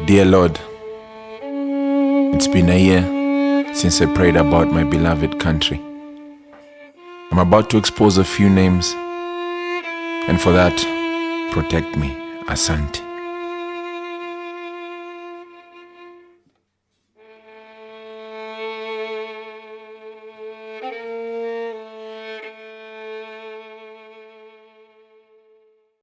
Dear Lord, it's been a year since I prayed about my beloved country. I'm about to expose a few names, and for that, protect me, Asante.